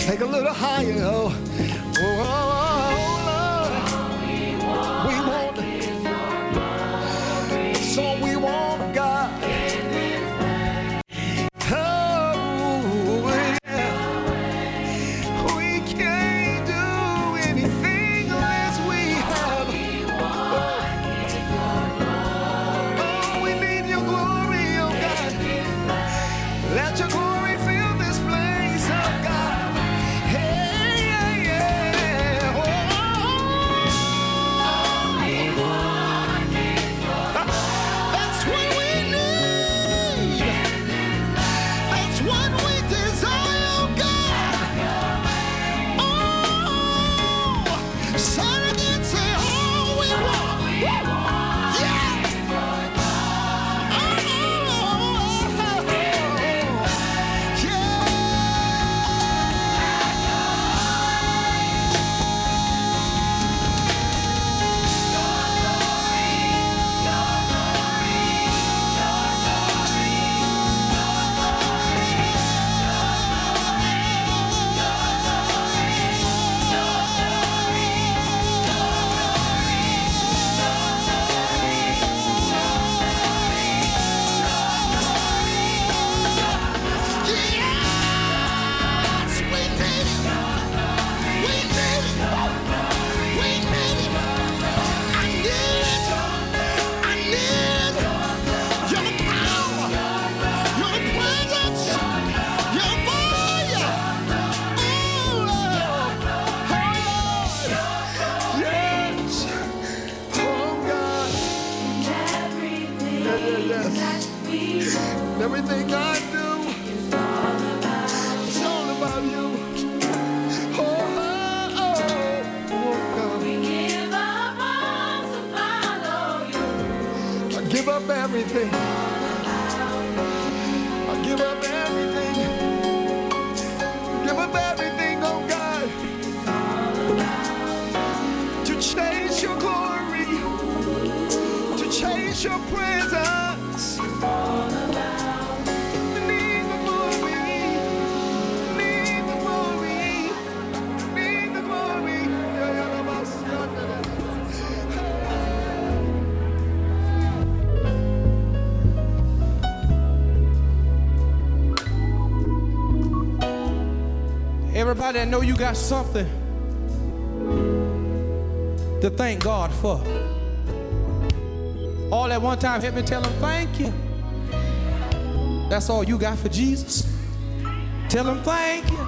Take a little higher. Oh, Lord. We want it. It's all we want, God. Everything I do, it's all about you. God. We give up all to follow you. I give up everything. I give up everything. Give up everything, oh God, to chase your glory, to chase your presence. Everybody that know you got something to thank God for. All at one time, help me tell him thank you. That's all you got for Jesus. Tell him thank you.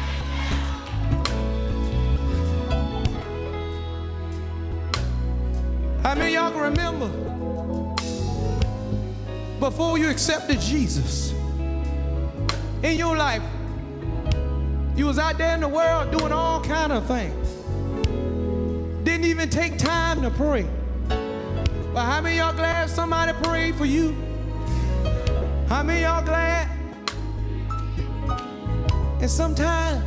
How many of y'all can remember before you accepted Jesus in your life? You was out there in the world doing all kind of things. Didn't even take time to pray. But how many of y'all glad somebody prayed for you? How many of y'all glad? And sometimes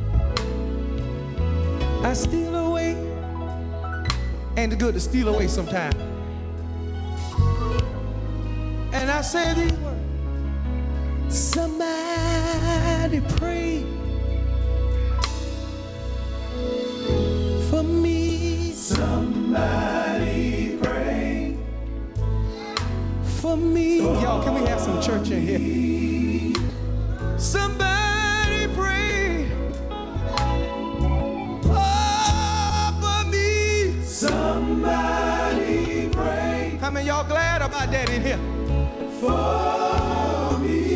I steal away. Ain't it good to steal away sometimes? And I say these words. Somebody pray for me. Somebody pray for me. Y'all, can we have some church in here? Somebody pray for me. Somebody pray. How many y'all glad about that in here? For me.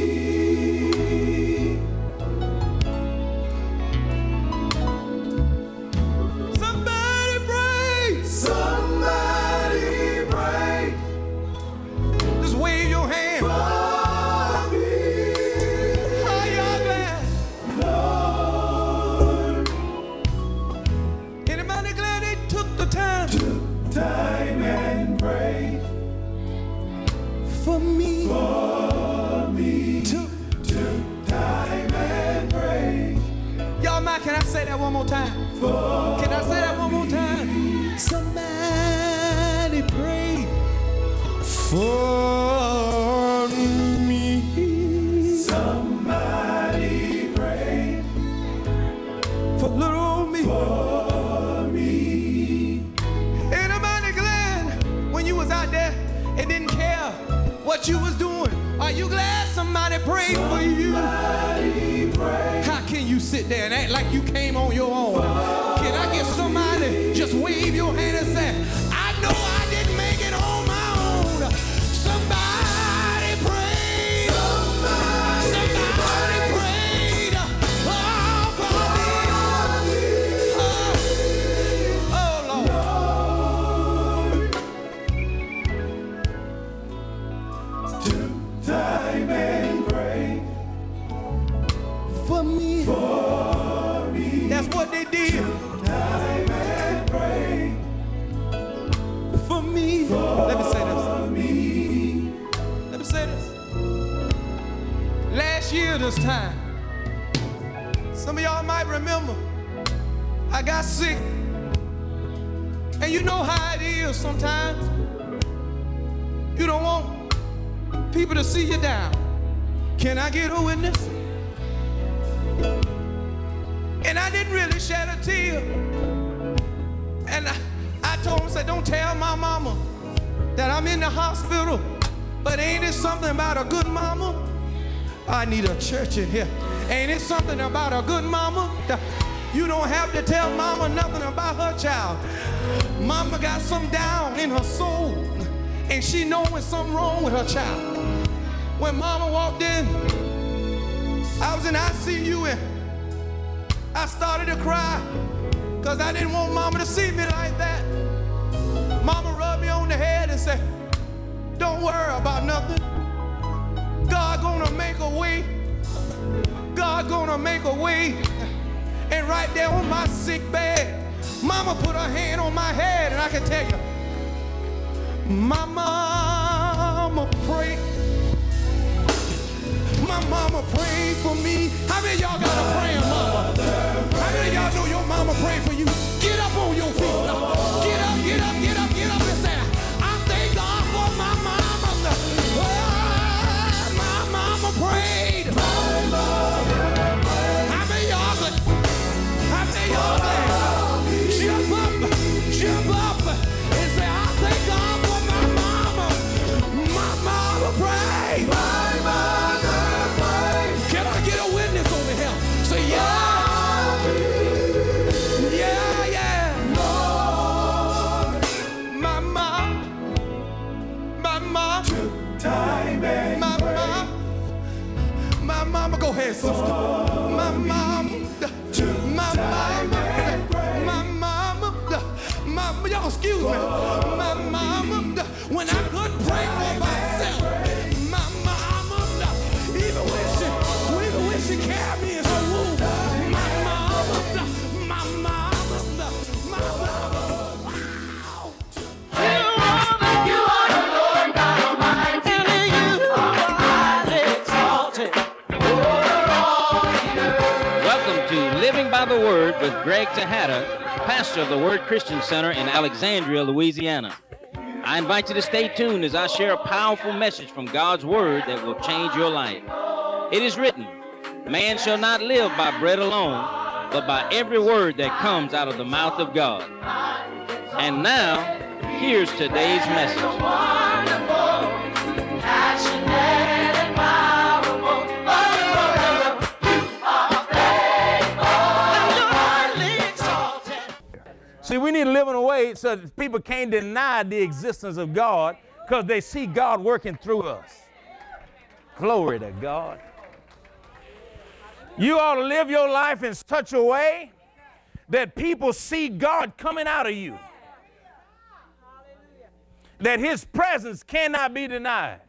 Somebody pray. Just wave your hand. For me. Are y'all glad? Lord. Anybody glad they took the time? Took time and prayed. For me. For me. Took time and prayed. Y'all mind, can I say that one more time? Can I say that one more time? Somebody pray for me. Somebody pray what you was doing. Are you glad somebody prayed for you? How can you sit there and act like you came on your own? Can I get somebody just wave your hand and say, I know I didn't make it on my own. Somebody prayed. Somebody prayed. Oh, for me. Oh, Lord. Time and pray For me. That's what they did. time and pray For me. Let me say this. Let me say this. Last year this time, some of y'all might remember, I got sick. And you know how it is sometimes. You don't want people to see you down. Can I get a witness? And I didn't really shed a tear. And I told him, I said, don't tell my mama that I'm in the hospital. But ain't it something about a good mama? I need a church in here. Ain't it something about a good mama? You don't have to tell mama nothing about her child. Mama got something down in her soul, and she know when something wrong with her child. When mama walked in, I was in ICU and I started to cry because I didn't want mama to see me like that. Mama rubbed me on the head and said, don't worry about nothing. God gonna make a way. God gonna make a way. And right there on my sick bed, mama put her hand on my head, and I can tell you, my mama prayed. My mama prayed for me. How many of y'all got a praying mama? How many of y'all know your mama prayed for you? Get up on your feet. Get up, get up, get up, get up and say, I thank God for my mama. Oh, my mama prayed. How many of y'all glad? How many of y'all glad? Jump up and say, I thank God for my mama. My mama prayed. My mother prayed. Can I get a witness over here? Say, yeah. Yeah, yeah. Lord. My mom. time and My mama, go ahead, sister. My mama, y'all excuse me. My mama, when I couldn't pray for myself, my mama, even when she carried me in her womb, my mama, wow. You are the Lord God Almighty, and you are highly exalted over all the earth. Welcome to Living by the Word with Greg Tejada, pastor of the Word Christian Center in Alexandria, Louisiana. I invite you to stay tuned as I share a powerful message from God's Word that will change your life. It is written, man shall not live by bread alone, but by every word that comes out of the mouth of God. And now, here's today's message. Wonderful, passionate and powerful. You are faithful and you're highly exalted. See, we need to live in a way so that people can't deny the existence of God because they see God working through us. Glory to God. You ought to live your life in such a way that people see God coming out of you. That his presence cannot be denied.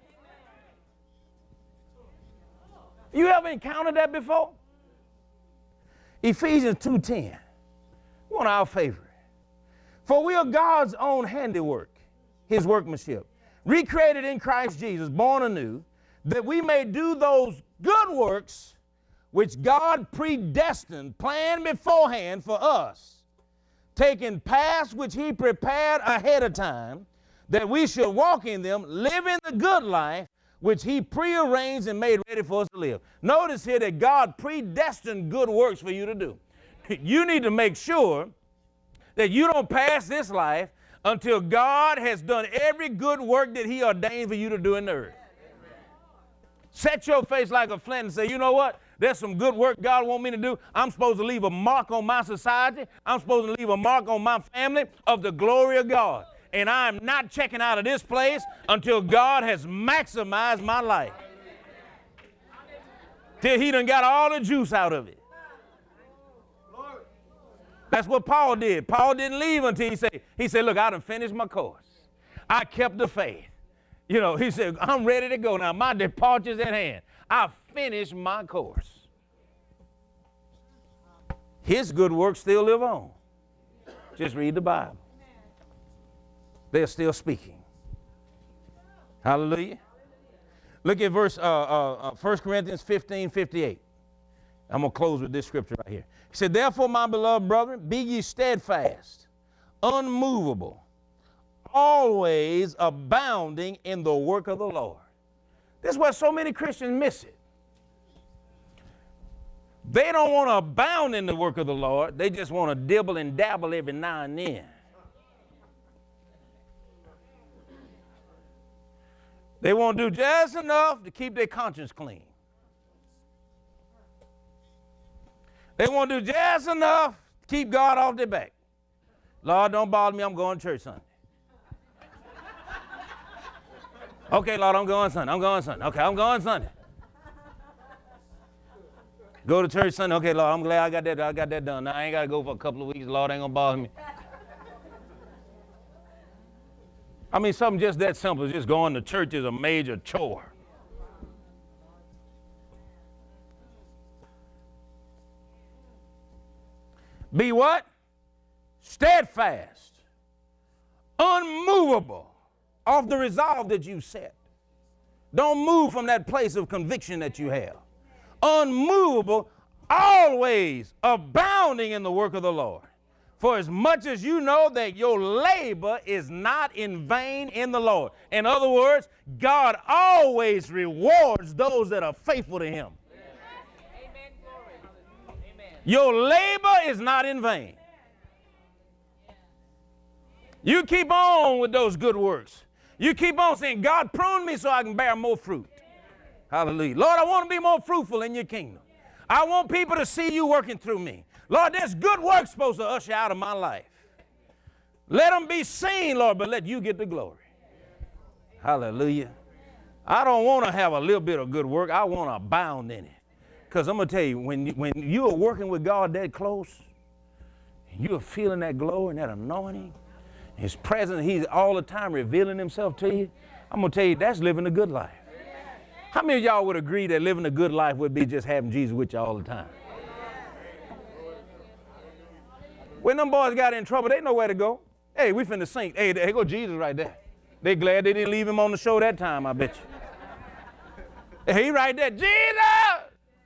You ever encountered that before? Ephesians 2:10, one of our favorite. For we are God's own handiwork, his workmanship, recreated in Christ Jesus, born anew, that we may do those good works which God predestined, planned beforehand for us, taking paths which he prepared ahead of time, that we should walk in them, living the good life which he prearranged and made ready for us to live. Notice here that God predestined good works for you to do. You need to make sure that you don't pass this life until God has done every good work that he ordained for you to do in the earth. Set your face like a flint and say, you know what? There's some good work God wants me to do. I'm supposed to leave a mark on my society. I'm supposed to leave a mark on my family of the glory of God. And I'm not checking out of this place until God has maximized my life. Till he done got all the juice out of it. That's what Paul did. Paul didn't leave until he said, look, I done finished my course. I kept the faith. You know, he said, I'm ready to go now. My departure's at hand. I finished my course. His good works still live on. Just read the Bible. They're still speaking. Hallelujah. Look at verse 1 Corinthians 15:58. I'm going to close with this scripture right here. He said, therefore, my beloved brethren, be ye steadfast, unmovable, always abounding in the work of the Lord. This is where so many Christians miss it. They don't want to abound in the work of the Lord. They just want to dibble and dabble every now and then. They want to do just enough to keep their conscience clean. They want to do just enough to keep God off their back. Lord, don't bother me. I'm going to church Sunday. Okay, Lord, I'm going Sunday. I'm going Sunday. Okay, I'm going Sunday. Go to church Sunday. Okay, Lord, I'm glad I got that done. Now I ain't got to go for a couple of weeks. Lord ain't going to bother me. I mean, something just that simple as just going to church is a major chore. Be what? Steadfast, unmovable, of the resolve that you set. Don't move from that place of conviction that you have. Unmovable, always abounding in the work of the Lord. For as much as you know that your labor is not in vain in the Lord. In other words, God always rewards those that are faithful to him. Amen. Amen. Your labor is not in vain. You keep on with those good works. You keep on saying, God, prune me so I can bear more fruit. Hallelujah. Lord, I want to be more fruitful in your kingdom. I want people to see you working through me. Lord, there's good work supposed to usher out of my life. Let them be seen, Lord, but let you get the glory. Hallelujah. I don't want to have a little bit of good work. I want to abound in it. Because I'm going to tell you, when you are working with God that close, and you are feeling that glory and that anointing, his presence, he's all the time revealing himself to you, I'm going to tell you, that's living a good life. How many of y'all would agree that living a good life would be just having Jesus with you all the time? When them boys got in trouble, they know where to go. Hey, we finna sing. Hey, there go Jesus right there. They glad they didn't leave him on the show that time, I bet you. He right there, Jesus!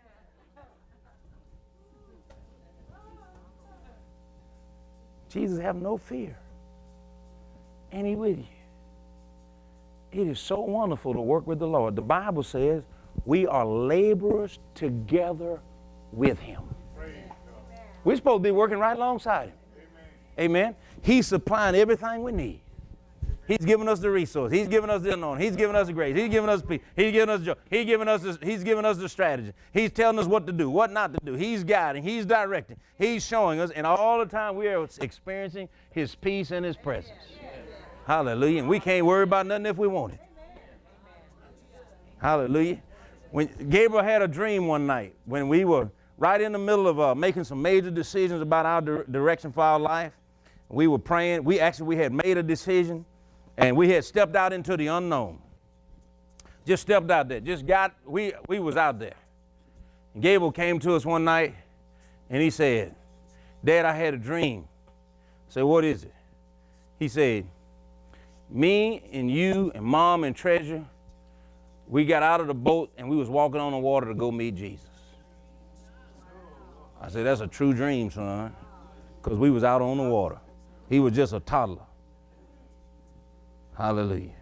Jesus, have no fear. And he with you. It is so wonderful to work with the Lord. The Bible says we are laborers together with him. We're supposed to be working right alongside him. Amen. He's supplying everything we need. He's giving us the resource. He's giving us the anointing. He's giving us the grace. He's giving us peace. He's giving us joy. He's giving us the strategy. He's telling us what to do, what not to do. He's guiding. He's directing. He's showing us. And all the time we are experiencing his peace and his presence. Hallelujah. And we can't worry about nothing if we want it. Hallelujah. When Gabriel had a dream one night when we were right in the middle of making some major decisions about our direction for our life. We were praying. We had made a decision, and we had stepped out into the unknown. Just stepped out there. We was out there. And Gabriel came to us one night, and he said, Dad, I had a dream. I said, what is it? He said, me and you and Mom and Treasure, we got out of the boat, and we was walking on the water to go meet Jesus. I said, that's a true dream, son, because we was out on the water. He was just a toddler. Hallelujah.